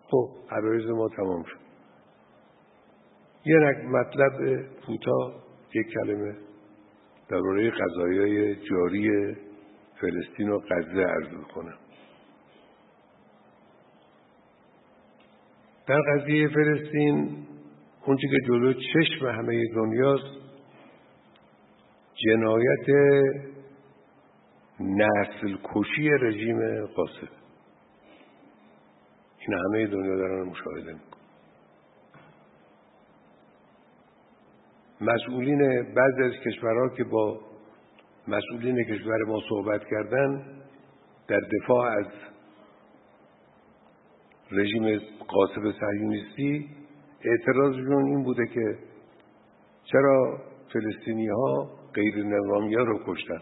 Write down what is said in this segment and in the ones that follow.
خب عرایض ما تمام شد. یه مطلب کوتاه، یک کلمه درباره قضایای جاری فلسطین و غزه عرض کنم. در قضیه فلسطین اونچه که جلو چشم همه دنیاست جنایت نسل کشی رژیم قاسم. این همه دنیا دارن مشاهده میکنن. مسئولین بعضی از کشورها که با مسئولین کشور ما صحبت کردن در دفاع از رژیم قاسم صهیونیستی اعتراضشون این بوده که چرا فلسطینی ها غیر نظامی ها رو کشتن.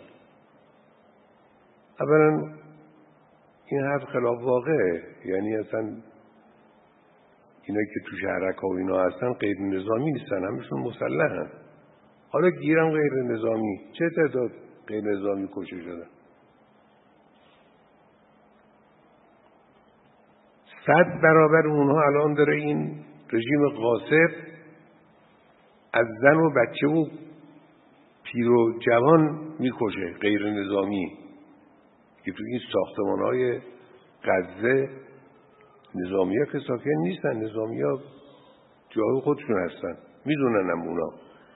اولا این حرف خلاف واقعه، یعنی اصلا اینا که تو شهرک ها و اینا هستن غیر نظامی نیستن، همشون مسلحن. حالا گیرم غیر نظامی، چه تعداد غیر نظامی کشته شدن؟ 100 برابر اونها الان داره این رژیم غاصب از زن و بچه و پیر و جوان میکشه غیر نظامی که تو این ساختمان‌های غزه نظامی ها که ساکن نیستن، نظامی ها جای خودشون هستن، میدونن هم اونا.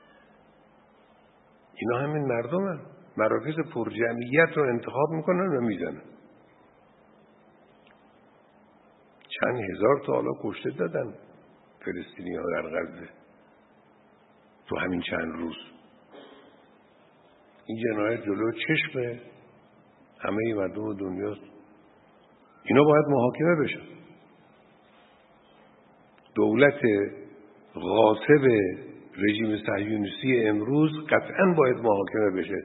اینا همین مردم هم مراکز پرجمعیت رو انتخاب میکنن و میزنن. چند هزار تا حالا کشته دادن فلسطینی ها در غزه تو همین چند روز. این جنایت جلو چشم همه مردم دنیاست. اینا باید محاکمه بشن. دولت غاصب رژیم صهیونیستی امروز قطعاً باید محاکمه بشه.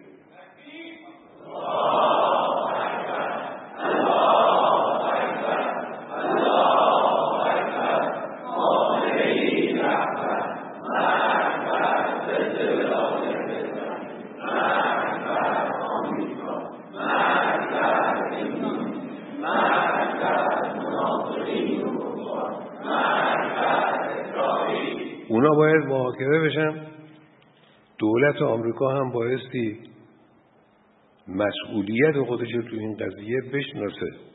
اونا باید محاکمه بشن. دولت آمریکا هم بایستی مسئولیت خودش رو تو این قضیه بشناسه.